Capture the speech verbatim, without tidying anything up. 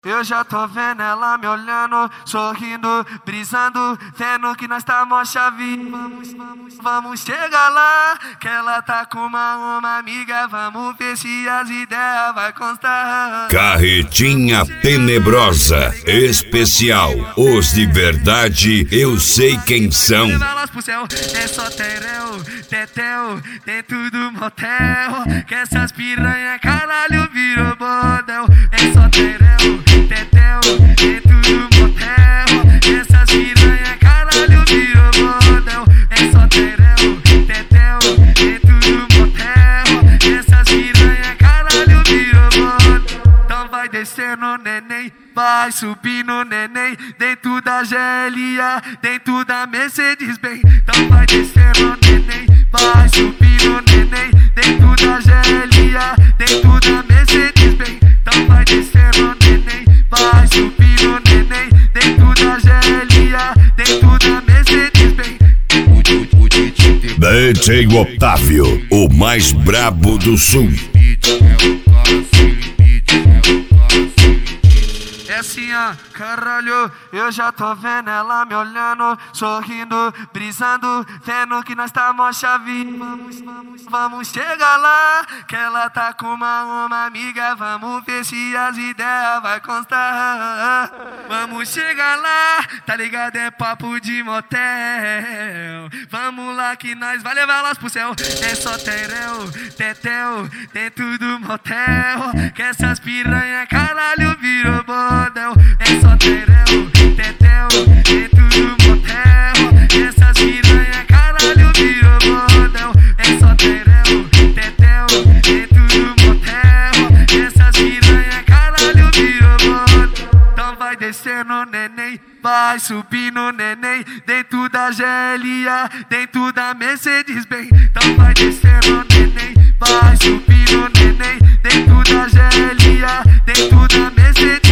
Eu já tô vendo ela me olhando, sorrindo, brisando, vendo que nós tá mó chave. Vamos, vamos, vamos chegar lá, que ela tá com uma, uma amiga. Vamos ver se as ideias vai constar. Carretinha Tenebrosa Especial. Os de verdade eu sei quem são. É só tereu, tetel, tem tudo motel. Que essas piranha caralho virou bordel. É só tereu, tetel, tem tudo motel. Essas piranha caralho virou bordel. É só tereu, tetel, tem tudo motel. Essas piranha caralho virou bordel. Então vai descendo neném, vai subindo neném, dentro da G L A, dentro da Mercedes-Benz. Então vai descendo neném, vai subindo neném, dentro da G L A, dentro da Mercedes-Benz. Então vai descendo neném, vai subindo neném, dentro da G L A, dentro da Mercedes-Benz. D J Otávio, o mais brabo do sul. É assim, ó, caralho, eu já tô vendo ela me olhando, sorrindo, brisando, vendo que nós tá mó chave. Vamos, vamos, vamos chegar lá, que ela tá com uma, uma amiga. Vamos ver se as ideias vai constar. Vamos chegar lá, tá ligado? É papo de motel. Vamos lá que nós vai levar elas pro céu. É só tereu, tetel, tem tudo motel. Que essas piranha caralho virou bordel. É só tereu, tetel, tem tudo motel. Essas piranha caralho virou bordel. É só tereu, tetel, tem tudo motel. Essas piranha caralho virou bordel. Então vai descendo neném, vai subindo neném, dentro da G L A, dentro da Mercedes-Benz. Então vai descendo neném, vai subindo neném, dentro da G L A, dentro da Mercedes-Benz.